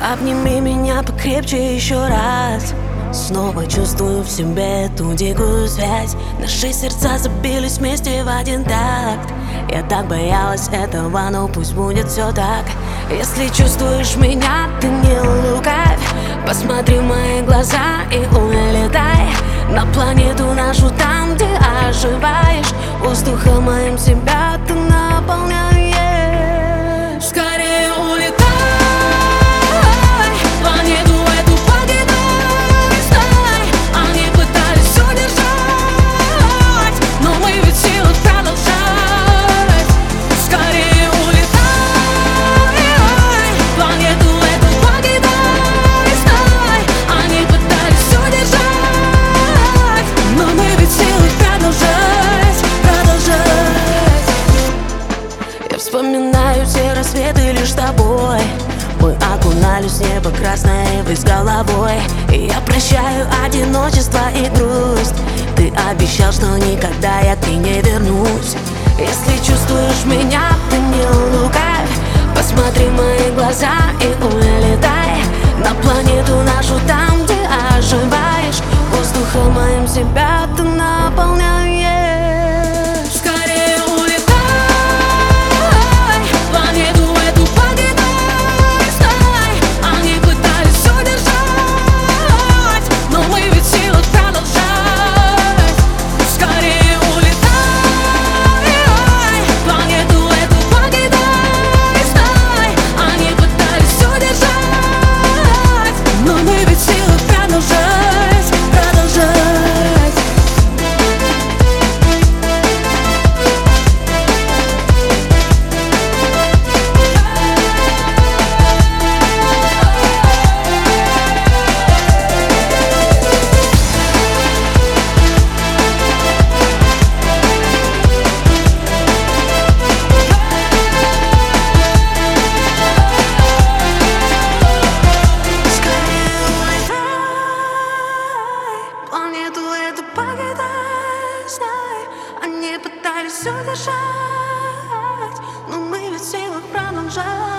Обними меня покрепче еще раз. Снова чувствую в себе эту дикую связь. Наши сердца забились вместе в один такт. Я так боялась этого, но пусть будет все так. Если чувствуешь меня, ты не лукавь. Посмотри в мои глаза и улетай на планету нашу, там, где оживаешь. Воздухом моим себя ты наполняешь. Скорее улетай, планету эту покидай, знай. Они пытались удержать, но мы ведь в силах продолжать. Скорее улетай, планету эту покидай, знай. Они пытались удержать, но мы ведь в силах продолжать. Я вспоминаю все рассветы лишь с тобой. Мы окунались в небо красное ввысь головой. И я прощаю одиночество и грусть. Ты обещал, что никогда я к ней не вернусь. Если чувствуешь меня, ты не лукавь. Посмотри в мои глаза и улетай на планету нашу, там, где оживаешь. Воздухом моим себя ты наполняешь. Скорее улетай, планету эту покидай, знай. Они пытались удержать, но мы ведь в силах продолжать. Скорее улетай, планету эту покидай, знай. Они пытались удержать, но мы ведь в силах продолжать. Планету эту покидай, знай. Они пытались удержать, но мы ведь в силах продолжать.